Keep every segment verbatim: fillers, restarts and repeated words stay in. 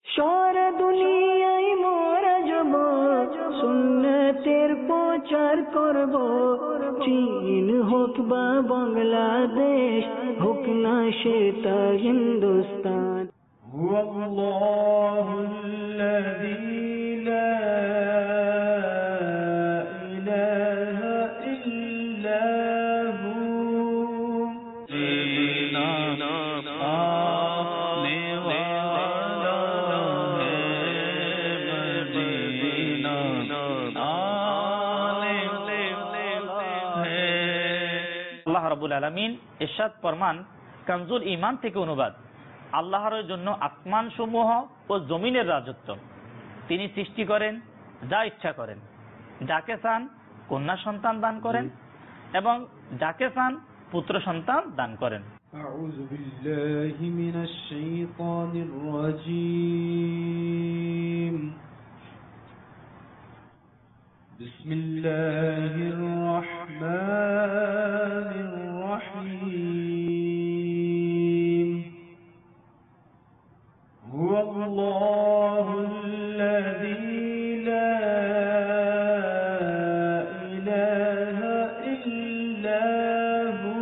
সারা দুনিয়ায় মোরা যাব, সুন্নতের প্রচার করব। চীন হোক বা বাংলাদেশ, হোক না সেটা হিন্দুস্তান। হুয়াল্লাহুল্লাযী লা ইলাহা ইল্লা হু। আল্লাহ রাব্বুল আলামিন ইরশাদ ফরমান, কানজুল ঈমান থেকে অনুবাদ, আল্লাহর জন্য আসমান সমূহ ও জমিনের রাজত্ব। তিনি সৃষ্টি করেন যা ইচ্ছা করেন, যাকে চান কন্যা সন্তান দান করেন এবং যাকে চান পুত্র সন্তান দান করেন। আউযু বিল্লাহি মিনাশ শাইতানির রাজীম। বিসমিল্লাহির রাহমানির রাহিম। হুয়াল্লাহুল্লাযী লা ইলাহা ইল্লা হু।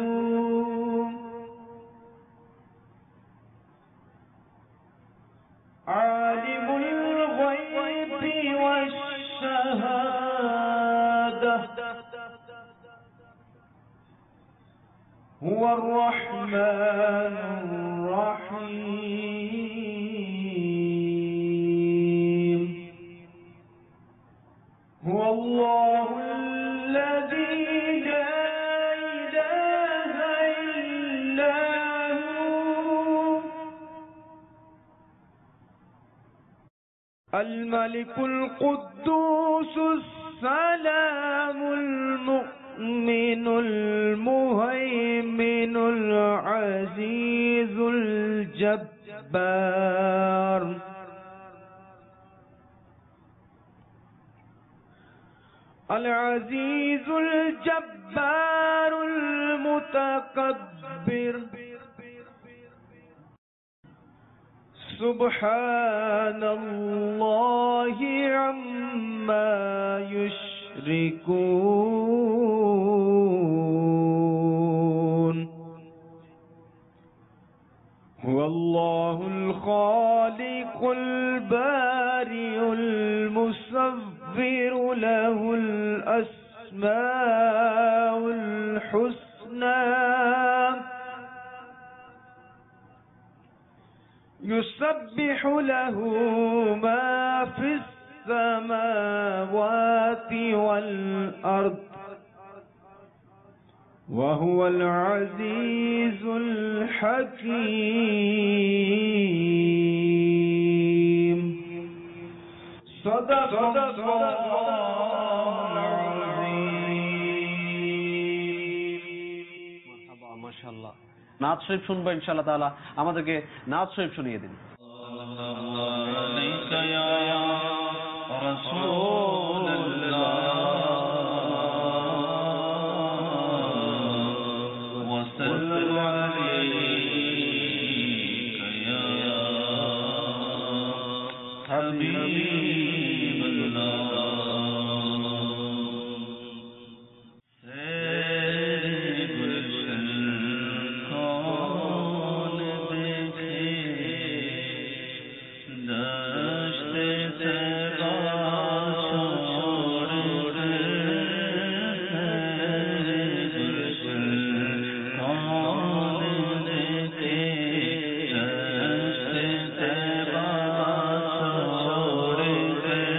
আলিমুল গায়বি ওয়াশ শাহাদাহ, হুয়ার রাহমানুর রাহিম। হুয়াল্লাহুল্লাযী লা ইলাহা ইল্লা হু। الملك القدوس السلام المؤمن المهيمن العزيز الجبار. العزيز الجبار المتكبر. سبحان الله عما يشركون. هو الله الخالق البارئ المصور، له الأسماء الحسنى. يسبح له ما في السماوات والأرض، وهو العزيز الحكيم. صدق الله العظيم. مرحبا ما شاء الله. নাত শরীফ শুনবো ইনশাআল্লাহ তাআলা। আমাদেরকে নাত শরীফ শুনিয়ে দিন। چھوڑ دے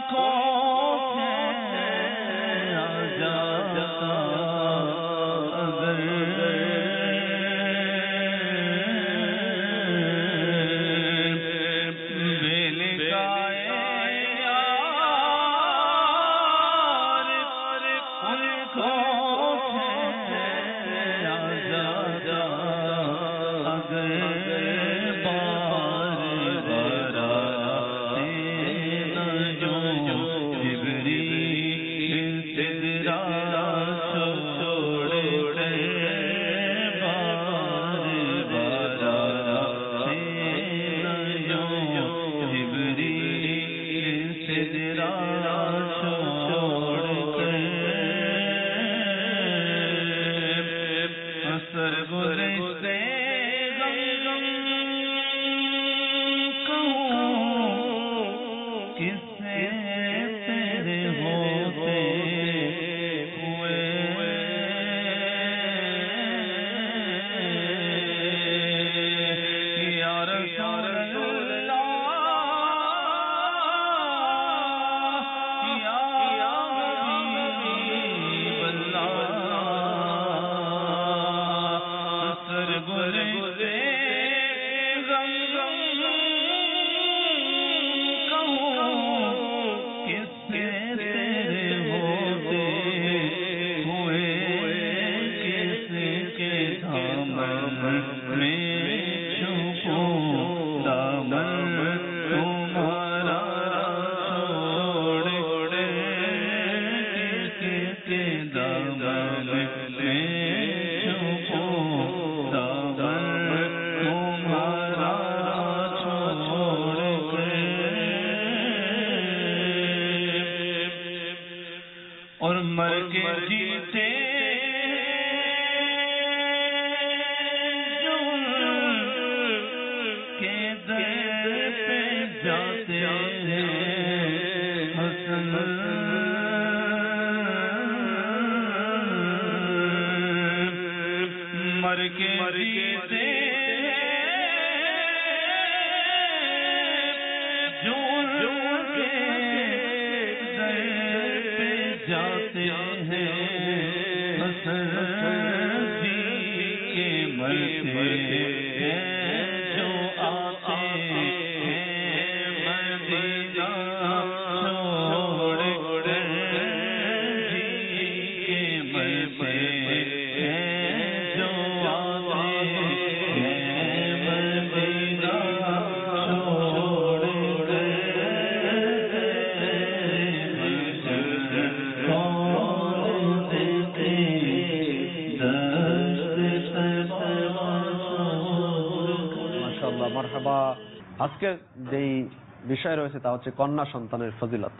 আজকের যেই বিষয় রয়েছে তা হচ্ছে কন্যা সন্তানের ফজিলত।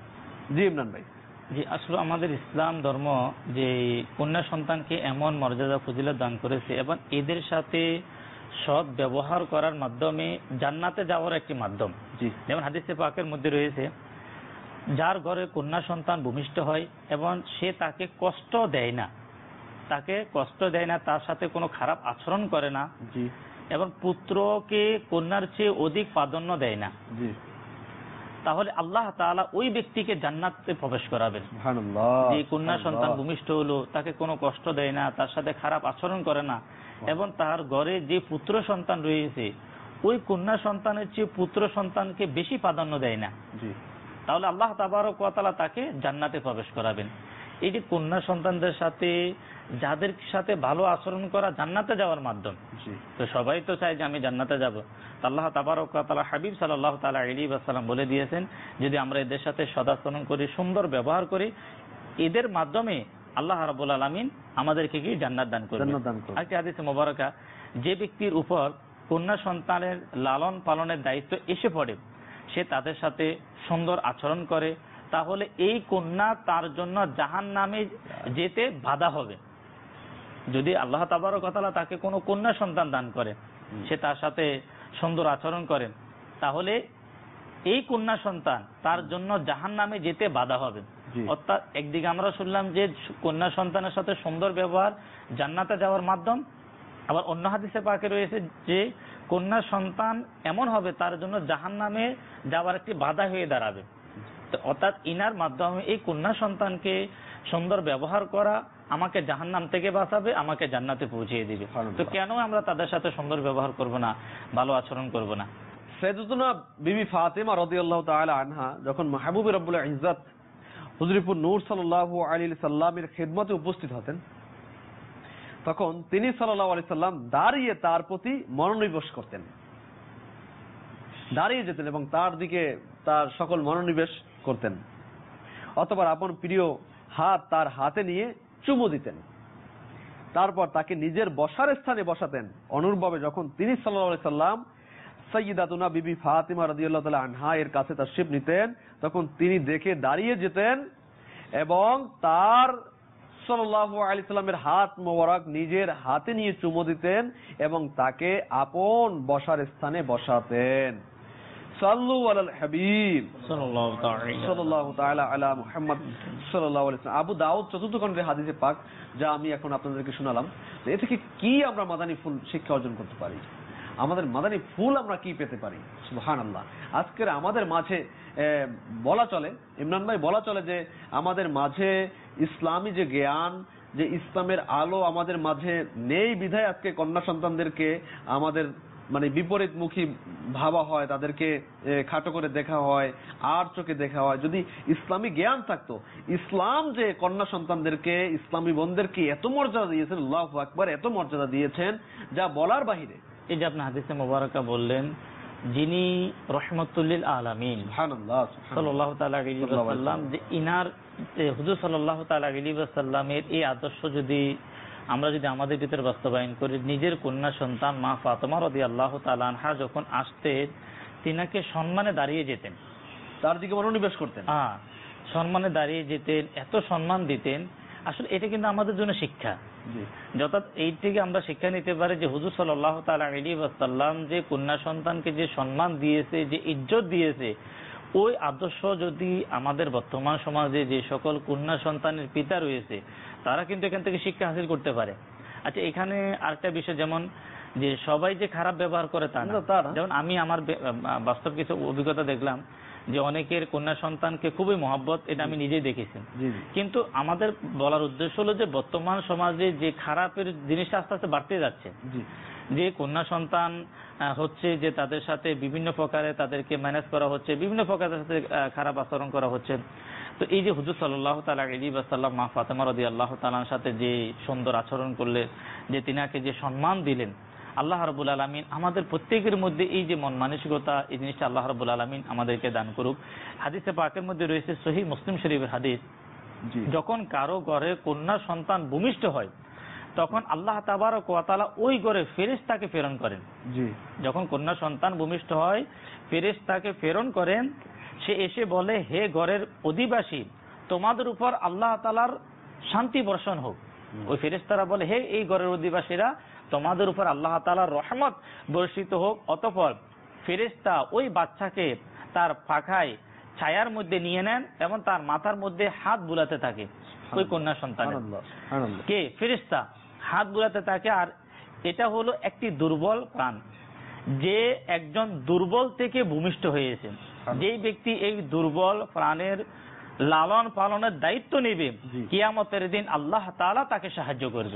জি ইমরান ভাই। জি, আসলে আমাদের ইসলাম ধর্ম যে কন্যা সন্তানকে এমন মর্যাদা ফজিলত দান করেছে এবং এদের সাথে সৎ ব্যবহার করার মাধ্যমে জান্নাতে যাওয়ার একটি মাধ্যম। জি, যেমন হাদিসে পাকের মধ্যে রয়েছে, যার ঘরে কন্যা সন্তান ভূমিষ্ঠ হয় এবং সে তাকে কষ্ট দেয় না, তাকে কষ্ট দেয় না, তার সাথে কোনো খারাপ আচরণ করে না, জি, এবং পুত্রকে কন্যার চেয়ে অধিক প্রাধান্য দেয় না, জি, তাহলে আল্লাহ তাআলা ওই ব্যক্তিকে জান্নাতে প্রবেশ করাবেন। সুবহানাল্লাহ। যে কন্যা সন্তান ভূমিষ্ঠ হলো, তাকে কোনো কষ্ট দেয় না, তার সাথে খারাপ আচরণ করে না, এবং তার ঘরে যে পুত্র সন্তান রয়েছে ওই কন্যা সন্তানের চেয়ে পুত্র সন্তানকে বেশি প্রাধান্য দেয় না, জি, তাহলে আল্লাহ তাবারক ওয়া তাআলা তাকে জান্নাতে প্রবেশ করাবেন। এই যে কন্যা সন্তানদের সাথে যাদের সাথে ভালো আচরণ করা জান্নাতে যাওয়ার মাধ্যম। তো সবাই তো চায় যে আমি জান্নাতে যাব। আল্লাহ তাবারক ওয়া তাআলা হাবিব সাল্লাল্লাহু তাআলা আলাইহি ওয়াসাল্লাম বলে দিয়েছেন, যদি আমরা এদের সাথে সদাচরণ করি, সুন্দর ব্যবহার করি, এদের মাধ্যমে আল্লাহ রাব্বুল আলামিন আমাদেরকে কি জান্নাত দান করবেন। আরেকটি হাদিসে মুবারাকা, যে ব্যক্তির উপর কন্যা সন্তানের লালন পালনের দায়িত্ব এসে পড়ে, সে তাদের সাথে সুন্দর আচরণ করে, তাহলে এই কন্যা তার জন্য জাহান্নামে যেতে বাধা হবে। যদি আল্লাহ তাবারক ওয়া তাআলা তাকে কোনো কন্যা সন্তান দান করে, সে তার সাথে সুন্দর আচরণ করেন, তাহলে এই কন্যা সন্তান তার জন্য জাহান্নামে যেতে বাধা হবে। অর্থাৎ একদিকে আমরা শুনলাম যে কন্যা সন্তানের সাথে সুন্দর ব্যবহার জান্নাতে যাওয়ার মাধ্যম, আবার অন্য হাদিসে পাকে রয়েছে যে কন্যা সন্তান এমন হবে তার জন্য জাহান্নামে যাওয়ার একটি বাধা হয়ে দাঁড়াবে। তো অর্থাৎ ইনার মাধ্যমে এই কন্যা সন্তানকে সুন্দর ব্যবহার করা আমাকে জাহান্নাম থেকে বাঁচাবে, আমাকে জান্নাতে পৌঁছিয়ে দিবে। তো কেন আমরা তাদের সাথে সুন্দর ব্যবহার করব না, ভালো আচরণ করব না? সাইয়্যিদাতুনা বিবি ফাতেমা রাদিয়াল্লাহু তাআলা আনহা যখন মাহবুব রব্বুল ইজ্জত হুজুরপুর নূর সাল্লাল্লাহু আলাইহি সাল্লামের খেদমতে উপস্থিত হতেন, তখন তিনি সাল্লাল্লাহু আলাইহি সাল্লাম দাঁড়িয়ে তার প্রতি মনোনিবেশ করতেন, দাঁড়িয়ে যেতেন এবং তার দিকে তার সকল মনোনিবেশ করতেন। অতঃপর আপন প্রিয় হাত তার হাতে নিয়ে চুমু দিতেন, তারপর তাকে নিজের বসার স্থানে বসাতেন। অনুরূপভাবে যখন তিনি সাল্লাল্লাহু আলাইহি সাল্লাম সাইয়্যিদাতুনা বিবি ফাতিমা রাদিয়াল্লাহু তাআলা আনহা এর কাছে তাশরিফ নিতেন, তখন তিনি দেখে দাঁড়িয়ে যেতেন এবং তার সাল্লাল্লাহু আলাইহি সাল্লামের হাত মোবারক নিজের হাতে নিয়ে চুমু দিতেন এবং তাকে আপন বসার স্থানে বসাতেন। সাল্লু আলাল হাবিব সাল্লাল্লাহু তাআলা আলা মুহাম্মদ সাল্লাল্লাহু আলাইহি ওয়াসাল্লাম। আবু দাউদ চতুর্থ খণ্ডের হাদিসে পাক, যা আমি এখন আপনাদেরকে শোনালাম, এ থেকে কি আমরা মাদানী ফুল শিক্ষা অর্জন করতে পারি, আমাদের মাদানী ফুল আমরা কি পেতে পারি। সুবহানাল্লাহ। আজকের আমাদের মাঝে বলা চলে, ইমরান ভাই বলা চলে যে আমাদের মাঝে ইসলামী যে জ্ঞান, যে ইসলামের আলো আমাদের মাঝে নেই বিধায় আজকে কন্যা সন্তানদেরকে আমাদের মানে বিপরীতমুখী ভাবা হয়, তাদেরকে খাটো করে দেখা হয়, আর চোখে দেখা হয়। যদি ইসলামী জ্ঞান থাকতো, ইসলাম যে কন্যা সন্তানদেরকে, ইসলামী বোনদেরকে এত মর্যাদা দিয়েছেন, আল্লাহু আকবার, এত মর্যাদা দিয়েছেন যা বলার বাহিরে। এই যে আপনি হাদিসে মুবারাকা বললেন, যিনি রহমতুল্লিল আলামিন সাল্লাল্লাহু তাআলা আলাইহি ওয়াসাল্লাম, যে ইনার হুজুর সাল্লাল্লাহু তাআলা আলাইহি ওয়াসাল্লামের এই আদর্শ যদি আমরা যদি আমাদের ভিতরে বাস্তবায়ন করি, নিজের কন্যা সন্তান মা ফাতেমা রাদিয়াল্লাহু তাআলা আনহা যখন আসতেন, তিনাকে সম্মানে দাঁড়িয়ে যেতেন, তার দিকে মনোনিবেশ করতেন, হ্যাঁ সম্মানে দাঁড়িয়ে যেতেন, এত সম্মান দিতেন। আসলে এটা কিন্তু আমাদের জন্য শিক্ষা। অর্থাৎ এই থেকে আমরা শিক্ষা নিতে পারি যে হুজুর সাল্লাল্লাহু তাআলা আলাইহি ওয়াসাল্লাম যে কন্যা সন্তানকে যে সম্মান দিয়েছে, যে ইজ্জত দিয়েছে, ওই আদর্শ যদি আমাদের বর্তমান সমাজে যে সকল কন্যা সন্তানের পিতা রয়েছে তারা কিন্তু এখান থেকে শিক্ষা হাসিল করতে পারে। আচ্ছা, এখানে আরেকটা বিষয়, যেমন যে সবাই যে খারাপ ব্যবহার করে তা না। যেমন আমি আমার বাস্তব কিছু অভিজ্ঞতা দেখলাম যে অনেকের কন্যা সন্তানকে খুবই মহব্বত, এটা আমি নিজেই দেখেছি। কিন্তু আমাদের বলার উদ্দেশ্য হলো যে বর্তমান সমাজে যে খারাপের জিনিসটা আস্তে আস্তে বাড়তে যাচ্ছে, যে কন্যা সন্তান হচ্ছে যে তাদের সাথে বিভিন্ন প্রকারে তাদেরকে ম্যানেজ করা হচ্ছে, বিভিন্ন প্রকারের সাথে খারাপ আচরণ করা হচ্ছে। তো এই যে হুজুর সাল্লাল্লাহু তাআলা আলাইহি ওয়াসাল্লাম মা ফাতেমা রাদিয়াল্লাহু তাআলার সাথে যে সুন্দর আচরণ করলে, যে তিনাকে যে সম্মান দিলেন, আল্লাহ রাব্বুল আলামিন আমাদের প্রত্যেকের মধ্যে এই যে মন মানসিকতা, এই জিনিসটা আল্লাহ রাব্বুল আলামিন আমাদেরকে দান করুক। হাদিসে পাকের মধ্যে রয়েছে সহিহ মুসলিম শরীফের হাদিস, যখন কারো ঘরে কন্যা সন্তান ভূমিষ্ঠ হয় তখন আল্লাহ তাবারক ওয়া তাআলা ওই ঘরে ফেরেশতাকে প্রেরণ করেন। যখন কন্যা সন্তান ভূমিষ্ঠ হয়, ফেরেশতাকে প্রেরণ করেন, সে এসে বলে, হে ঘরের অধিবাসী, তোমাদের উপর আল্লাহ তাআলার শান্তি বর্ষণ হোক। ওই ফেরেশতারা বলে, হে এই ঘরের অধিবাসীরা, তোমাদের উপর আল্লাহ তাআলার রহমত বর্ষিত হোক। অতঃপর ফেরেশতা ওই বাচ্চাকে তার পাখায় ছায়ার মধ্যে নিয়ে নেন এবং তার মাথার মধ্যে হাত বুলাতে থাকে। ওই কন্যা সন্তান কে? ফেরেশতা হাত বুলাতে থাকে। আর এটা হলো একটি দুর্বল প্রাণ, যে একজন দুর্বল থেকে ভূমিষ্ঠ হয়েছে। যেই ব্যক্তি এই দুর্বল প্রাণের লালন পালনের দায়িত্ব নেবে, কিয়ামতের দিন আল্লাহ তাআলা তাকে সাহায্য করবে।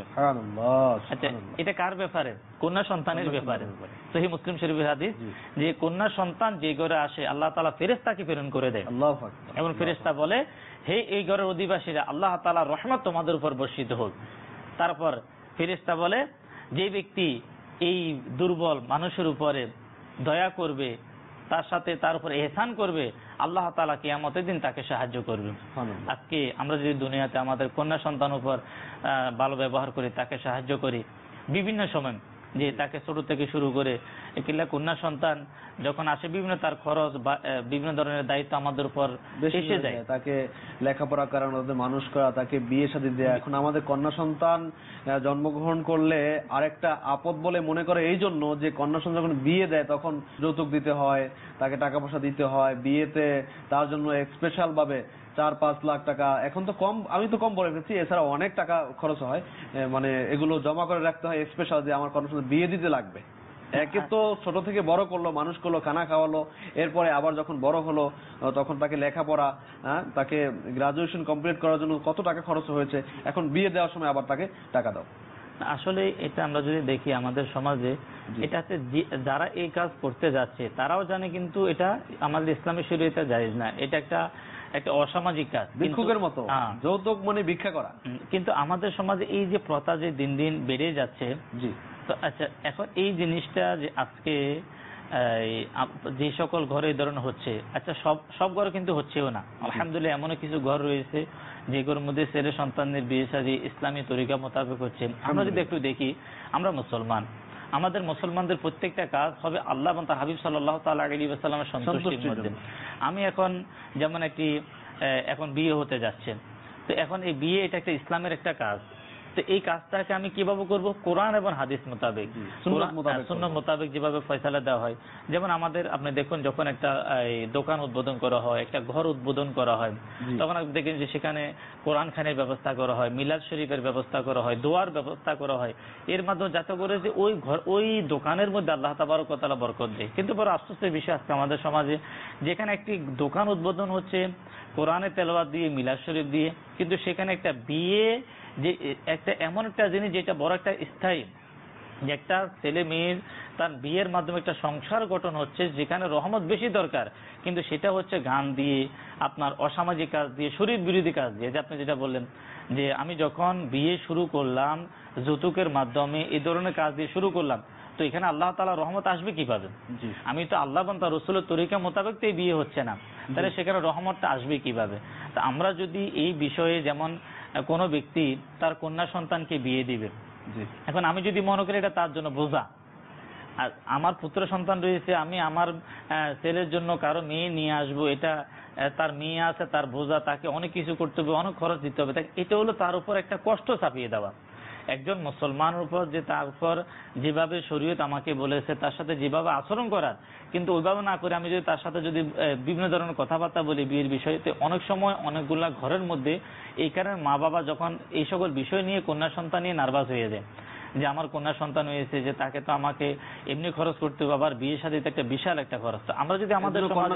আচ্ছা, এটা কার ব্যাপারে? কন্যা সন্তানের ব্যাপারে। সহিহ মুসলিম শরীফের হাদিস, যে কন্যা সন্তান যে ঘরে আসে আল্লাহ তাআলা ফেরেশতাকে প্রেরণ করে দেয় এবং ফেরেশতা বলে, হে এই ঘরের অধিবাসীরা, আল্লাহ তাআলার রহমত তোমাদের উপর বর্ষিত হোক। তারপর ফেরেশতা বলে, যে ব্যক্তি এই দুর্বল মানুষের উপরে দয়া করবে, তার সাথে তার উপর ইহসান করবে, আল্লাহ তাআলা কিয়ামতের দিন তাকে সাহায্য করবে। আজকে আমরা যদি দুনিয়াতে আমাদের কন্যা সন্তান উপর ভালো ব্যবহার করি, তাকে সাহায্য করি বিভিন্ন সময়, যে তাকে ছোট থেকে শুরু করে কিংবা কন্যা সন্তান যখন আসে বিভিন্ন তার খরচ বা বিভিন্ন ধরনের দায়িত্ব আমাদের উপর এসে যায়, তাকে লেখাপড়া করানো, মানুষ করা, তাকে বিয়ে শাদী দেয়া। এখন আমাদের কন্যা সন্তান জন্মগ্রহণ করলে আরেকটা আপদ বলে মনে করে এই জন্য যে কন্যা সন্তান যখন বিয়ে দেয় তখন যৌতুক দিতে হয়, তাকে টাকা পয়সা দিতে হয়, বিয়েতে তার জন্য স্পেশাল ভাবে চার পাঁচ লাখ টাকা, এখন তো কম, আমি তো কম বলে ফেলছি, এছাড়া অনেক টাকা খরচ হয়, মানে এগুলো জমা করে রাখতে হয় স্পেশাল, যে আমার কন্যা সন্তান বিয়ে দিতে লাগবে। একে তো ছোট থেকে বড় করলো, মানুষ করলো, খানা খাওয়ালো, এরপরে আবার যখন বড় হলো তখন তাকে লেখাপড়া, হ্যাঁ, তাকে গ্রাজুয়েশন কমপ্লিট করার জন্য কত টাকা খরচ হয়েছে, এখন বিয়ে দেওয়ার সময় আবার তাকে টাকা দাও। আসলে এটা আমরা যদি দেখি আমাদের সমাজে, এটা হচ্ছে যারা এই কাজ করতে যাচ্ছে তারাও জানে, কিন্তু এটা আমাদের ইসলামী শরীয়তে জায়েজ না, এটা একটা একটা অসামাজিক কাজ, ভিক্ষুকের মতো, যৌতুক মানে ভিক্ষা করা। কিন্তু আমাদের সমাজে এই যে প্রথা যে দিন দিন বেড়ে যাচ্ছে, জি, তো আচ্ছা এখন এই জিনিসটা যে আজকে যে সকল ঘরে এই ধরনের হচ্ছে, আচ্ছা সব সব ঘরে কিন্তু হচ্ছেও না, আলহামদুলিল্লাহ এমনও কিছু ঘর রয়েছে যে ঘরের মধ্যে ছেলে সন্তানদের বিয়ে শাদী ইসলামী তরিকা মোতাবেক হচ্ছে। আমরা যদি একটু দেখি, আমরা মুসলমান, আমাদের মুসলমানদের প্রত্যেকটা কাজ হবে আল্লাহ এবং তার হাবিব সাল্লাল্লাহু তাআলা আলাইহি ওয়াসাল্লামের সন্তুষ্টির মধ্যে। আমি এখন যেমন একটি এখন বিয়ে হতে যাচ্ছে, তো এখন এই বিয়ে এটা একটা ইসলামের একটা কাজ, তো এই কাজটাকে আমি কিভাবে করব? কোরআন এবং হাদিস মোতাবেক, সুন্নাত মোতাবেক যেভাবে ফয়সালা দেওয়া হয়। যেমন আমাদের আপনি দেখুন, যখন একটা দোকান উদ্বোধন করা হয়, একটা ঘর উদ্বোধন করা হয়, তখন আপনি দেখেন যে সেখানে কোরআন খানের ব্যবস্থা করা হয়, মিলাদ শরীফের ব্যবস্থা করা হয়, দোয়ার ব্যবস্থা করা হয়, এর মাধ্যমে যাতে করে যে ওই ঘর ওই দোকানের মধ্যে আল্লাহ তাবারক ওয়া তাআলা বরকত দেয়। কিন্তু বড় আফসোসের বিষয় আজকে আমাদের সমাজে, যেখানে একটি দোকান উদ্বোধন হচ্ছে কোরআনের তেলাওয়াত দিয়ে, মিলাদ শরীফ দিয়ে, কিন্তু সেখানে একটা বিয়ে যে একটা এমন একটা জিনিস যেটা বড় একটা স্থায়ী, যে একটা ছেলে মেয়ের তার বিয়ের মাধ্যমে একটা সংসার গঠন হচ্ছে, যেখানে রহমত বেশি দরকার, কিন্তু সেটা হচ্ছে গান দিয়ে, আপনার অসামাজিক কাজ দিয়ে, শরীর বিরোধী কাজ দিয়ে। যে আপনি যেটা বললেন যে আমি যখন বিয়ে শুরু করলাম যৌতুকের মাধ্যমে, এই ধরনের কাজ দিয়ে শুরু করলাম, তো এখানে আল্লাহ তাআলা রহমত আসবে কিভাবে? আমি তো আল্লাহ এবং তার রাসূলের তরিকা মোতাবেক তো এই বিয়ে হচ্ছে না, তাহলে সেখানে রহমতটা আসবে কিভাবে? তা আমরা যদি এই বিষয়ে, যেমন কোনো ব্যক্তি তার কন্যা সন্তানকে বিয়ে দিবে, এখন আমি যদি মনে করি এটা তার জন্য বোঝা, আর আমার পুত্র সন্তান রয়েছে, আমি আমার ছেলের জন্য কারো মেয়ে নিয়ে আসবো, এটা তার মেয়ে আছে, তার বোঝা, তাকে অনেক কিছু করতে হবে, অনেক খরচ দিতে হবে, এটা হলো তার উপর একটা কষ্ট চাপিয়ে দেওয়া। একজন মুসলমানের উপর যে তার উপর যেভাবে শরীয়ত আমাকে বলেছে তার সাথে যেভাবে আচরণ করার, কিন্তু ওইভাবে না করে আমি যদি তার সাথে যদি বিভিন্ন ধরনের কথাবার্তা বলি বিয়ের বিষয়তে, অনেক সময় অনেকগুলা ঘরের মধ্যে এই কারণে মা বাবা যখন এই সকল বিষয় নিয়ে কন্যা সন্তান নিয়ে নার্ভাস হয়ে যায়, যে আমার কন্যা সন্তান হয়েছে, যে তাকে তো আমাকে এমনি খরচ করতে হবে, আবার বিয়ের সাথে একটা বিশাল একটা খরচ। তো আমরা যদি আমাদের সমাজে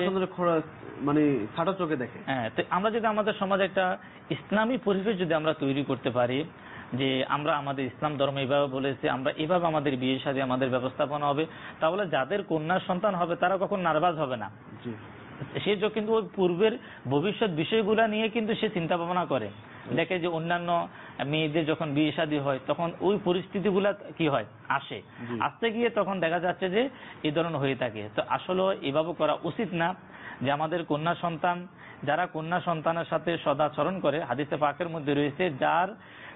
মানে খাটো চোখে দেখে, হ্যাঁ, তো আমরা যদি আমাদের সমাজে একটা ইসলামী পরিবেশ যদি আমরা তৈরি করতে পারি, যে আমরা আমাদের ইসলাম ধর্ম এইভাবে বলেছে, আমরা এভাবে আমাদের বিয়ের সাথে আমাদের ব্যবস্থাপনা হবে, তাহলে যাদের কন্যা সন্তান হবে তারা কখন নার্ভাস হবে না। সে কিন্তু ওই পূর্বের ভবিষ্যৎ বিষয়গুলা নিয়ে কিন্তু সে চিন্তা ভাবনা করে, দেখে যে অন্যান্য মেয়েদের যখন বিয়ে শাদী হয় তখন ওই পরিস্থিতিগুলা কি হয় আসে, আসতে গিয়ে তখন দেখা যাচ্ছে যে এই ধরনের হয়ে থাকে। তো আসলে এভাবে করা উচিত না, যে আমাদের কন্যা সন্তান, যারা কন্যা সন্তানের সাথে সদাচরণ করে, হাদিসে পাকের মধ্যে রয়েছে যার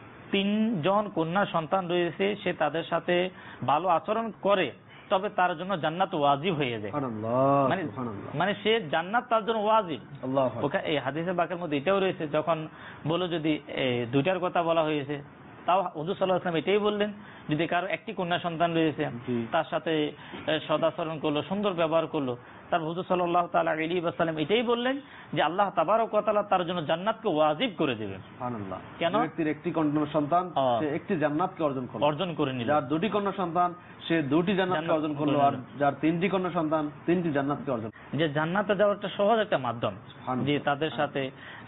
তিনজন কন্যা সন্তান রয়েছে, সে তাদের সাথে ভালো আচরণ করে, তবে তার জন্য জান্নাত ওয়াজিব হয়ে যায়। মানে মানে সে জান্নাত তার জন্য ওয়াজিব। ওখানে এই হাদিসে পাকের মধ্যে এটাও রয়েছে, যখন বলো যদি দুইটার কথা বলা হয়েছে, তাও হুজুর সাল্লাল্লাহু আলাইহি ওয়াসাল্লাম এটাই বললেন, যদি কারো একটি কন্যা সন্তান রয়েছে তার সাথে সদাচরণ করলো, সুন্দর ব্যবহার করলো, তার হুজুর সাল্লাল্লাহু তাআলা আলাইহি ওয়াসাল্লাম এটাই বললেন যে আল্লাহ তাবারক ওয়া তাআলা তার জন্য জান্নাতকে ওয়াজিব করে দেবেন। সুবহানাল্লাহ। কেন? ব্যক্তির একটি কন্যা সন্তান সে একটি জান্নাতকে অর্জন করলো, অর্জন করে নিল। যার দুটি কন্যা সন্তান সে দুটি জান্নাতকে অর্জন করলো, আর যার তিনটি কন্যা সন্তান তিনটি জান্নাতকে অর্জন। যে জান্নাতে যাওয়ার একটা সহজ একটা মাধ্যম, যে তাদের সাথে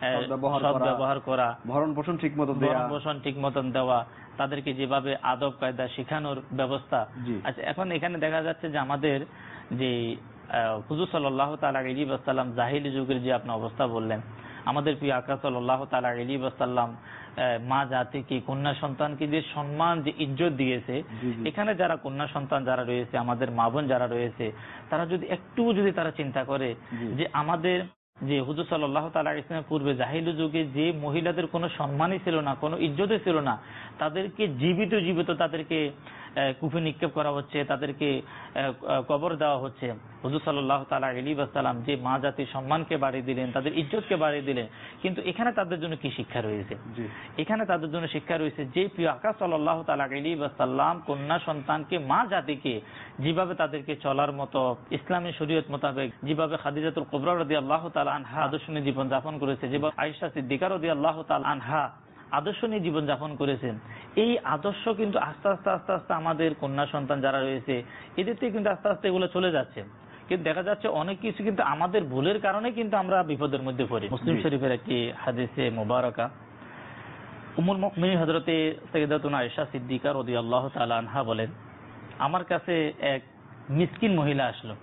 ব্যবহার করা, ভরণ পোষণ ঠিক মতো দেওয়া, ভরণ পোষণ ঠিক মতন দেওয়া, তাদেরকে যেভাবে আদব কায়দা শেখানোর ব্যবস্থা। আচ্ছা, এখন এখানে দেখা যাচ্ছে যে আমাদের যে হুজুর সাল্লাল্লাহু তাআলা আলাইহি ওয়াসাল্লাম জাহিলি যুগের যে আপনি অবস্থা বললেন, আমাদের প্রিয় আকা সাল্লাল্লাহু তাআলা আলাইহি ওয়াসাল্লাম মা জাতিকে, কন্যা সন্তানকে যে সম্মান, যে ইজ্জত দিয়েছে, এখানে যারা কন্যা সন্তান যারা রয়েছে, আমাদের মা বোন যারা রয়েছে, তারা যদি একটু যদি তারা চিন্তা করে যে আমাদের যে হুজুর সাল্লাল্লাহু তাআলা আলাইহি ওয়াসাল্লামের পূর্বে জাহিলি যুগে যে মহিলাদের কোনো সম্মানই ছিল না, কোনো ইজ্জতই ছিল না, তাদেরকে জীবিত জীবিত তাদেরকে কুফে নিক্ষেপ করা হচ্ছে, তাদেরকে কবর দেওয়া হচ্ছে। হুজুর সাল্লাল্লাহু তাআলা আলাইহি ওয়াসাল্লাম যে মা জাতির সম্মানকে বাড়িয়ে দিলেন, তাদের ইজ্জতকে বাড়িয়ে দিলেন, কিন্তু এখানে তাদের জন্য কি শিক্ষা রয়েছে? এখানে তাদের জন্য শিক্ষা রয়েছে যে প্রিয় আকা সাল্লাল্লাহু তাআলা আলাইহি ওয়াসাল্লাম কন্যা সন্তানকে, মা জাতিকে যেভাবে তাদেরকে চলার মতো ইসলামী শরীয়ত মোতাবেক, যেভাবে খাদিজাতুল কুবরা রাদিয়াল্লাহু তাআলা আনহা আদর্শ জীবন যাপন করেছে, যেভাবে আয়েশা সিদ্দিকা রাদিয়াল্লাহু তাআলা আনহা আদর্শ নিয়ে জীবনযাপন করেছেন, এই আদর্শ কিন্তু আস্তে আস্তে আস্তে আস্তে আমাদের কন্যা সন্তান যারা রয়েছে এদের থেকে কিন্তু আস্তে আস্তে এগুলো চলে যাচ্ছে। কিন্তু দেখা যাচ্ছে অনেক কিছু কিন্তু আমাদের ভুলের কারণে কিন্তু আমরা বিপদের মধ্যে পড়ি। মুসলিম শরীফের একটি হাদিসে মুবারাকা উম্মুল মুমিনিন হযরতে সাইয়্যিদাতুনা আয়েশা সিদ্দিকা রাদিয়াল্লাহু তাআলা আনহা বলেন, আমার কাছে এক মিসকিন মহিলা আসলো,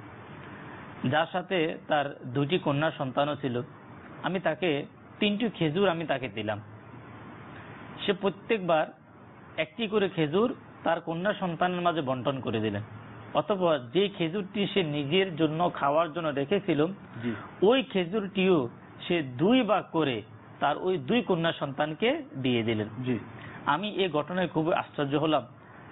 যার সাথে তার দুটি কন্যা সন্তানও ছিল। আমি তাকে তিনটি খেজুর আমি তাকে দিলাম। সে প্রত্যেকবার একটি করে খেজুর তার কন্যা সন্তানের মাঝে বন্টন করে দিলেন। অতঃপর যে খেজুরটি সে নিজের জন্য খাওয়ার জন্য রেখেছিল ওই খেজুরটিও সে দুই ভাগ করে তার ওই দুই কন্যা সন্তানকে দিয়ে দিলেন। আমি এই ঘটনায় খুব আশ্চর্য হলাম।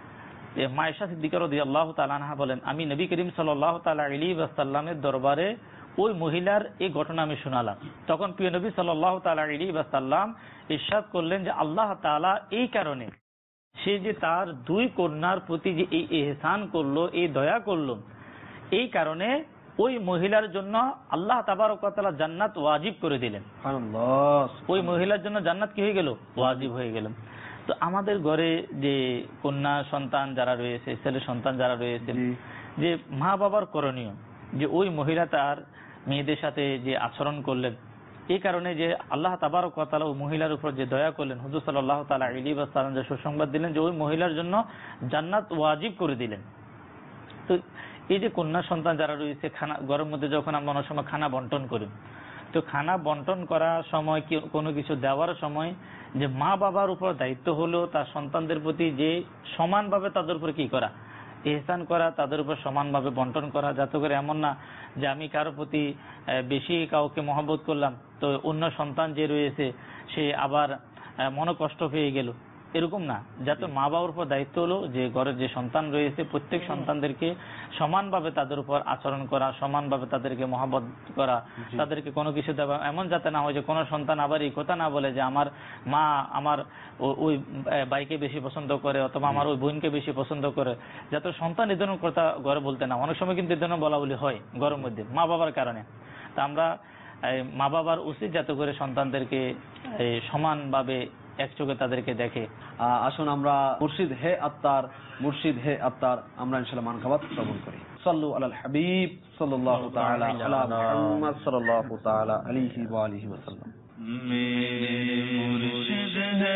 মা আয়েশা সিদ্দিকা রাদিয়াল্লাহু তাআলা আনহা বলেন, আমি নবী করিম সাল্লাল্লাহু তাআলা আলাইহি ওয়াসাল্লামের দরবারে ওই মহিলার এই ঘটনা আমি শোনালাম। তখন প্রিয় নবী সাল্লাল্লাহু তাআলা আলাইহি ওয়াসাল্লাম ইরশাদ করলেন যে আল্লাহ তাআলা এই কারণে সে যে তার দুই কন্যার প্রতি যে এই ইহসান করলো, এই দয়া করলো, এই কারণে ওই মহিলার জন্য আল্লাহ তাবারক ওয়া তাআলা জান্নাত ওয়াজিব করে দিলেন। সুবহানাল্লাহ। ওই মহিলার জন্য জান্নাত কি হয়ে গেল? ওয়াজিব হয়ে গেল। তো আমাদের ঘরে যে কন্যা সন্তান যারা রয়েছে, ছেলে সন্তান যারা রয়েছে, যে মা বাবার করণীয় যে ওই মহিলা তার মেয়েদের সাথে যে আচরণ করলেন, এই কারণে যে আল্লাহ তাবারক ওয়া তাআলা ওই মহিলার উপর যে দয়া করলেন, হুজুর সাল্লাল্লাহু তাআলা আলাইহি ওয়াসাল্লাম যে সুসংবাদ দিলেন যে ওই মহিলার জন্য জান্নাত ওয়াজিব করে দিলেন। তো এই যে কন্যা সন্তান যারা রয়েছে, খানা ঘরের মধ্যে যখন আমরা অনেক সময় খানা বন্টন করি, তো খানা বন্টন করার সময় কোনো কিছু দেওয়ার সময় যে মা বাবার উপর দায়িত্ব হলো তার সন্তানদের প্রতি যে সমানভাবে তাদের উপর কি করা, ইহসান করা, তাদের উপর সমানভাবে বন্টন করা, যাতে করে এমন না যে আমি কারোর প্রতি বেশি কাউকে মহব্বত করলাম তো অন্য সন্তান যে রয়েছে সে আবার মনোকষ্ট পেয়ে গেল, এরকম না। যাতে মা বাবার উপর দায়িত্ব হলো যে ঘরের যে সন্তান রয়েছে প্রত্যেক সন্তানদেরকে সমানভাবে তাদের উপর আচরণ করা, সমানভাবে তাদেরকে মহব্বত করা, তাদেরকে কোনো কিছু দেওয়া, এমন যাতে না হয় যে কোনো সন্তান আবার এই কথা না বলে যে আমার মা আমার ওই ভাইকে বেশি পছন্দ করে অথবা আমার ওই বোনকে বেশি পছন্দ করে, যাতে সন্তান এ ধরনের কথা ঘরে বলতে না। অনেক সময় কিন্তু এ ধরনের বলা বলি হয় ঘরের মধ্যে মা বাবার কারণে। তা আমরা মা বাবার উচিত যাতে করে সন্তানদেরকে সমানভাবে এক চোখে তাদেরকে দেখে। আসুন আমরা মুর্শিদ হে আত্মার, মুর্শিদ হে আত্মার আমরা ইনশাআল্লাহ মানকাবাত শ্রবণ করি। সাল্লু আলাল হাবিব সাল্লাল্লাহু তাআলা আলা মুহাম্মদ সাল্লাল্লাহু তাআলা আলাইহি ওয়া আলিহি ওয়াসাল্লাম। मेरे मुर्शिद है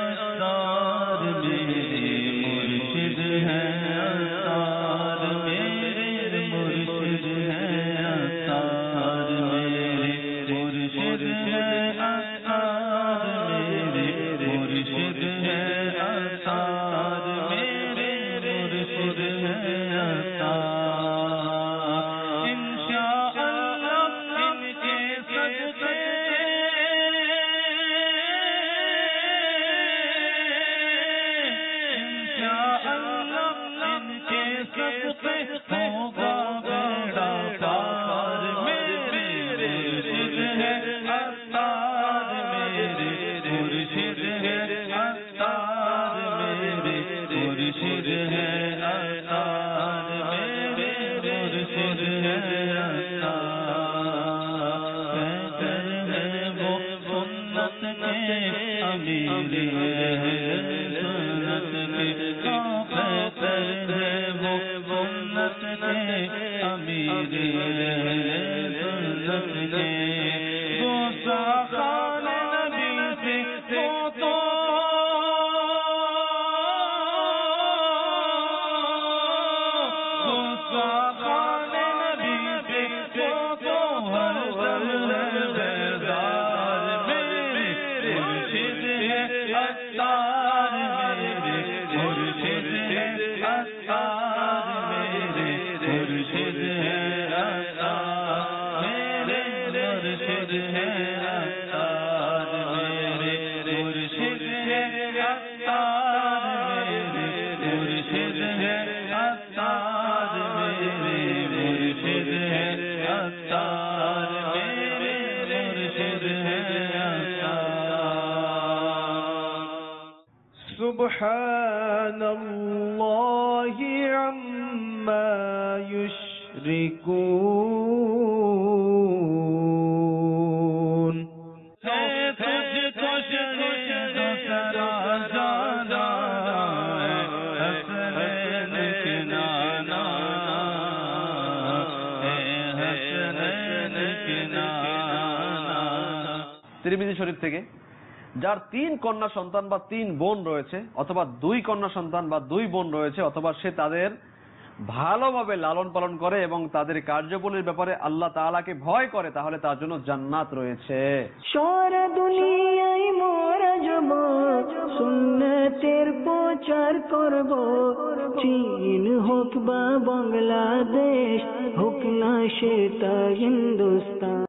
अतार, मेरे मुर्शिद है अतार, मेरे मुर्शिद है अतार, मेरे मुर्शिद है अतार, मेरे मुर्शिद है अतार, मेरे मुर्शिद है अतार। इंशाअल्लाह इनके सदक़े होगा बेड़ा पार, मेरे मुर्शिद है अतार, मेरे मुर्शिद है अतार, मेरे मुर्शिद है अतार, मेरे मुर्शिद है अतार। कहकर है वो सुन्नत के अमीर है, सुन्नत के कहकर है वो सुन्नत के अमीर है, सुन्नत के गुस्ताखान नबी से वो तो गुस्ताखान नबी से वो तो हर दम है बेजार, मेरे मुर्शिद है अतार, मेरे मुर्शिद है अतार, मेरे मुर्शिद है अतार, मेरे मुर्शिद है अतार, मेरे मुर्शिद है अतार, मेरे मुर्शिद है अतार, मेरे मुर्शिद है अतार, मेरे मुर्शिद है अतार। सुब्हानल्लाहि अम्मा युश्रिकून। है तुझको शरीक তিরমিজি শরীফ থেকে, যার তিন কন্যা সন্তান বা তিন বোন রয়েছে, অথবা দুই কন্যা সন্তান বা দুই বোন রয়েছে, অথবা সে তাদের ভালোভাবে লালন পালন করে এবং তাদের কার্যবলীর ব্যাপারে আল্লাহ তাআলাকে ভয় করে, তাহলে তার জন্য জান্নাত রয়েছে। সারা দুনিয়ায় মোরা যাব, সুন্নতের প্রচার করব। চীন হোক বা বাংলাদেশ, হোক না সেটা হিন্দুস্তান।